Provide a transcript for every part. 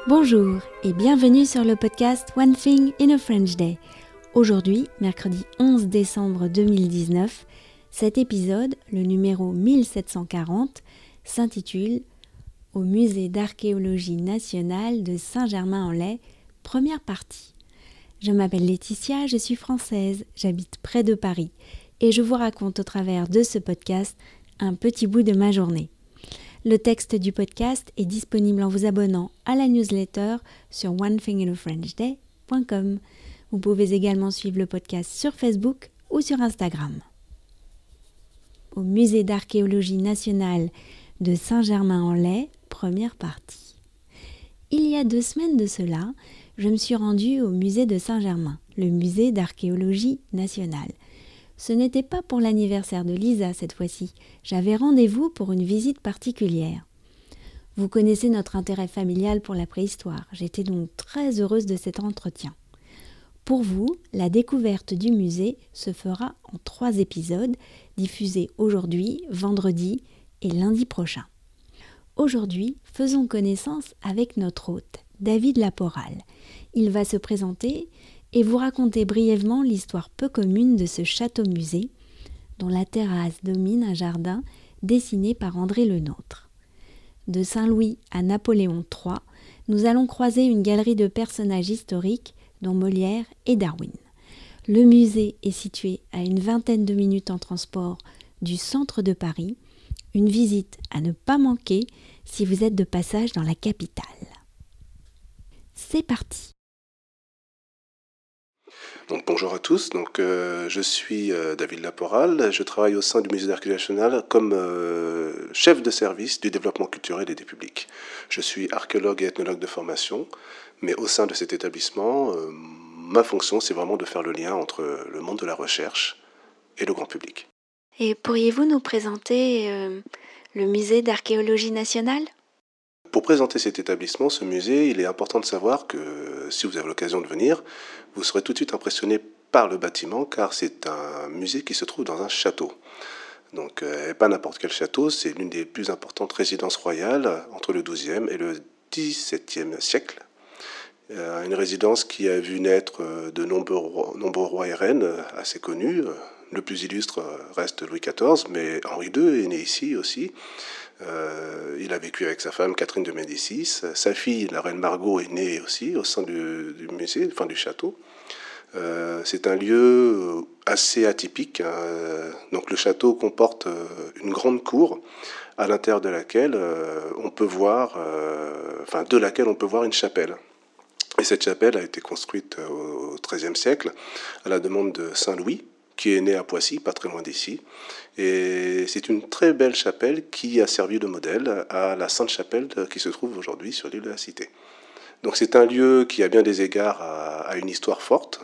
Bonjour et bienvenue sur le podcast One Thing in a French Day. Aujourd'hui, mercredi 11 décembre 2019, cet épisode, le numéro 1740, s'intitule « Au musée d'archéologie nationale de Saint-Germain-en-Laye, première partie ». Je m'appelle Laetitia, je suis française, j'habite près de Paris et je vous raconte au travers de ce podcast un petit bout de ma journée. Le texte du podcast est disponible en vous abonnant à la newsletter sur onethinginafrenchday.com. Vous pouvez également suivre le podcast sur Facebook ou sur Instagram. Au musée d'archéologie nationale de Saint-Germain-en-Laye, première partie. Il y a 2 semaines de cela, je me suis rendue au musée de Saint-Germain, le musée d'archéologie nationale. Ce n'était pas pour l'anniversaire de Lisa cette fois-ci, j'avais rendez-vous pour une visite particulière. Vous connaissez notre intérêt familial pour la préhistoire, j'étais donc très heureuse de cet entretien. Pour vous, la découverte du musée se fera en 3 épisodes, diffusés aujourd'hui, vendredi et lundi prochain. Aujourd'hui, faisons connaissance avec notre hôte, David Laporal. Il va se présenter et vous raconter brièvement l'histoire peu commune de ce château-musée, dont la terrasse domine un jardin dessiné par André Lenôtre. De Saint-Louis à Napoléon III, nous allons croiser une galerie de personnages historiques, dont Molière et Darwin. Le musée est situé à une 20aine de minutes en transport du centre de Paris, une visite à ne pas manquer si vous êtes de passage dans la capitale. C'est parti! Donc, bonjour à tous, je suis David Laporal, je travaille au sein du musée d'archéologie nationale comme chef de service du développement culturel et des publics. Je suis archéologue et ethnologue de formation, mais au sein de cet établissement, ma fonction c'est vraiment de faire le lien entre le monde de la recherche et le grand public. Et pourriez-vous nous présenter le musée d'archéologie nationale ? Pour présenter cet établissement, ce musée, il est important de savoir que si vous avez l'occasion de venir, vous serez tout de suite impressionné par le bâtiment car c'est un musée qui se trouve dans un château. Donc pas n'importe quel château, c'est l'une des plus importantes résidences royales entre le XIIe et le XVIIe siècle. Une résidence qui a vu naître de nombreux rois et reines assez connus. Le plus illustre reste Louis XIV, mais Henri II est né ici aussi. Il a vécu avec sa femme Catherine de Médicis. Sa fille, la reine Margot, est née aussi au sein du musée, enfin du château. C'est un lieu assez atypique. Donc le château comporte une grande cour à l'intérieur de laquelle on peut voir, une chapelle. Et cette chapelle a été construite au XIIIe siècle à la demande de Saint Louis, qui est né à Poissy, pas très loin d'ici. Et c'est une très belle chapelle qui a servi de modèle à la Sainte-Chapelle qui se trouve aujourd'hui sur l'île de la Cité. Donc c'est un lieu qui a bien des égards à une histoire forte.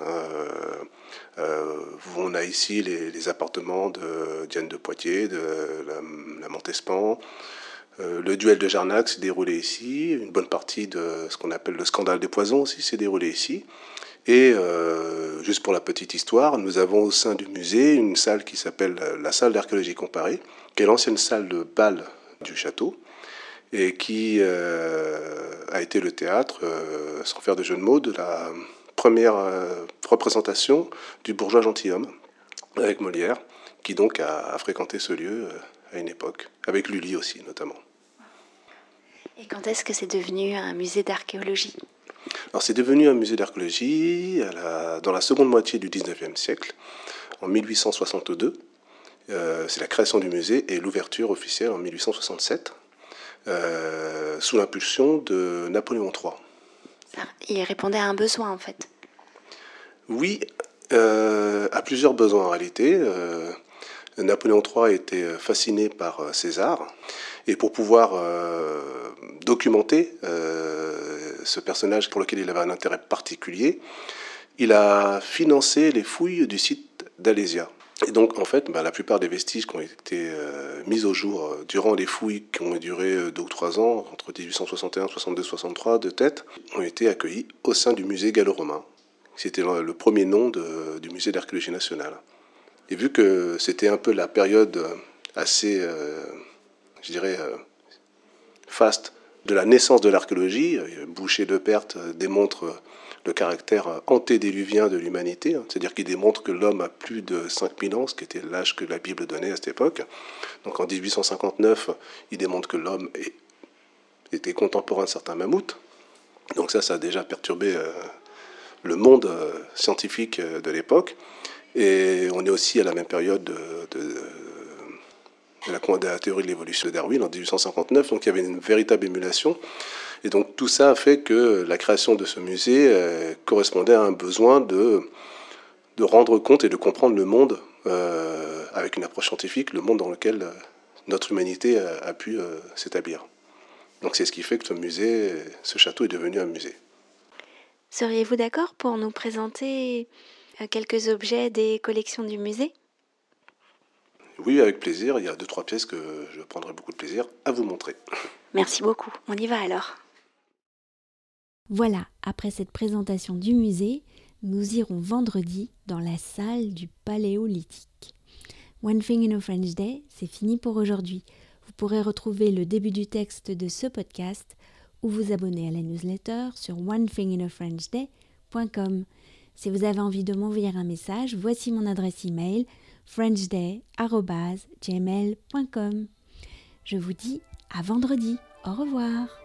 On a ici les appartements de Diane de Poitiers, de la Montespan. Le duel de Jarnac s'est déroulé ici. Une bonne partie de ce qu'on appelle le scandale des poisons aussi s'est déroulé ici. Et juste pour la petite histoire, nous avons au sein du musée une salle qui s'appelle la salle d'archéologie comparée, qui est l'ancienne salle de bal du château, et qui a été le théâtre, sans faire de jeu de mots, de la première représentation du bourgeois gentilhomme, avec Molière, qui donc a fréquenté ce lieu à une époque, avec Lully aussi notamment. Et quand est-ce que c'est devenu un musée d'archéologie ? Alors c'est devenu un musée d'archéologie dans la seconde moitié du XIXe siècle, en 1862. C'est la création du musée et l'ouverture officielle en 1867, sous l'impulsion de Napoléon III. Il répondait à un besoin en fait. Oui, à plusieurs besoins en réalité. Napoléon III était fasciné par César, et pour pouvoir documenter ce personnage pour lequel il avait un intérêt particulier, il a financé les fouilles du site d'Alésia. Et donc, en fait, la plupart des vestiges qui ont été mis au jour durant les fouilles qui ont duré 2 ou 3 ans, entre 1861, 62, 63 de tête, ont été accueillis au sein du musée gallo-romain. C'était le premier nom du musée d'archéologie nationale. Et vu que c'était un peu la période assez, faste de la naissance de l'archéologie. Boucher de Perthes démontre le caractère antédéluvien de l'humanité, c'est-à-dire qu'il démontre que l'homme a plus de 5000 ans, ce qui était l'âge que la Bible donnait à cette époque. Donc en 1859, il démontre que l'homme était contemporain de certains mammouths. Donc ça a déjà perturbé le monde scientifique de l'époque. Et on est aussi à la même période de la théorie de l'évolution de Darwin en 1859, donc il y avait une véritable émulation. Et donc tout ça a fait que la création de ce musée correspondait à un besoin de rendre compte et de comprendre le monde avec une approche scientifique, le monde dans lequel notre humanité a pu s'établir. Donc c'est ce qui fait que ce château est devenu un musée. Seriez-vous d'accord pour nous présenter quelques objets des collections du musée ? Oui, avec plaisir. Il y a 2-3 pièces que je prendrai beaucoup de plaisir à vous montrer. Merci beaucoup. On y va alors. Voilà, après cette présentation du musée, nous irons vendredi dans la salle du Paléolithique. One Thing in a French Day, c'est fini pour aujourd'hui. Vous pourrez retrouver le début du texte de ce podcast ou vous abonner à la newsletter sur onethinginafrenchday.com. Si vous avez envie de m'envoyer un message, voici mon adresse email frenchday@gmail.com. Je vous dis à vendredi. Au revoir.